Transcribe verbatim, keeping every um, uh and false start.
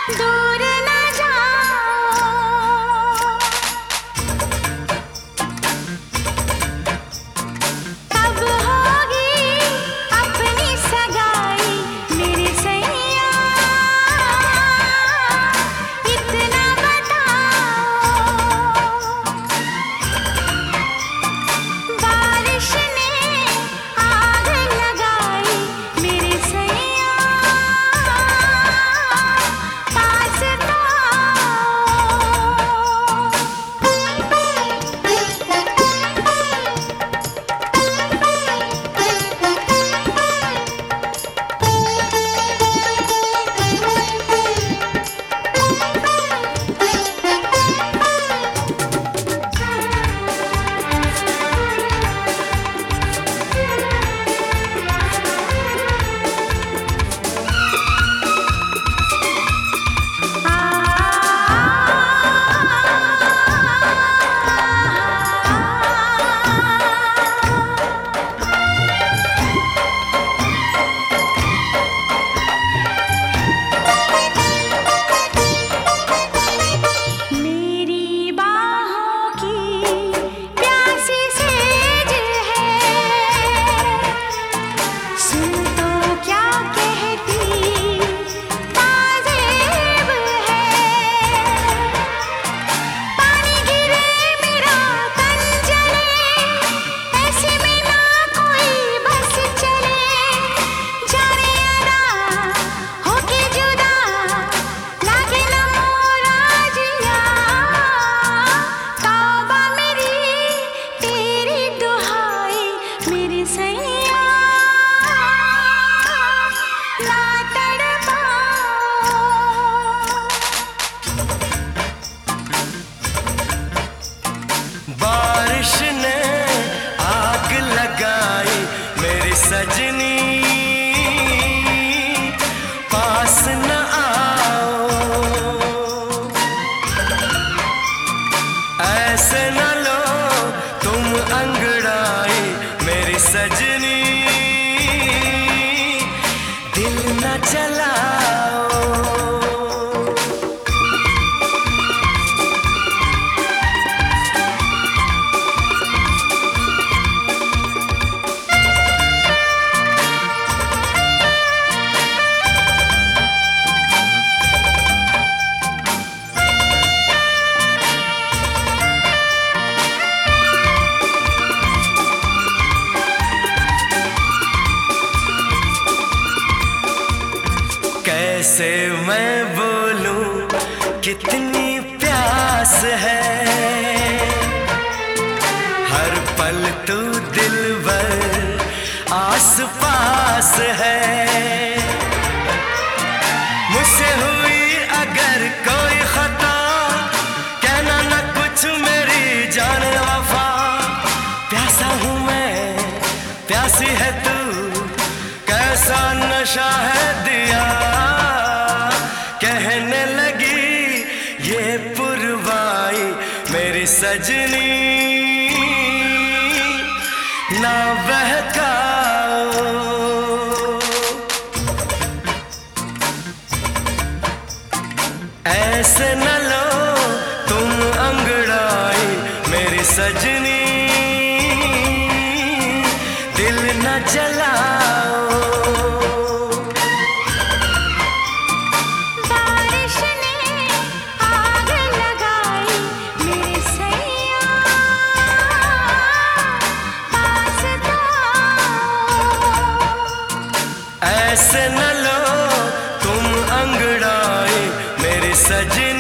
दूर ना जाओ, कब होगी अपनी सगाई मेरे सैया, इतना बताओ। बारिश ने आग लगाई मेरे सैया, पास तो बारिश ने आग लगाई मेरी सजनी, पास न आओ, ऐसे न लो तुम अंगड़ाई मेरी सजनी, दिल न जलाओ। कैसे मैं बोलूं कितनी प्यास है, हर पल तू दिलबर आस पास है। मुझसे हुई अगर कोई खता, कहना न कुछ मेरी जान वफा, प्यासा हूँ मैं प्यासी है तू, कैसा नशा है दिया, कहने लगी ये पुरवाई मेरी सजनी, ना बहकाओ। ऐसे न लो तुम अंगड़ाई मेरी सजनी, दिल न जलाओ। बारिश ने आग लगाई मेरे सैया, पास तो ऐसे न लो तुम अंगड़ाई मेरी सजनी,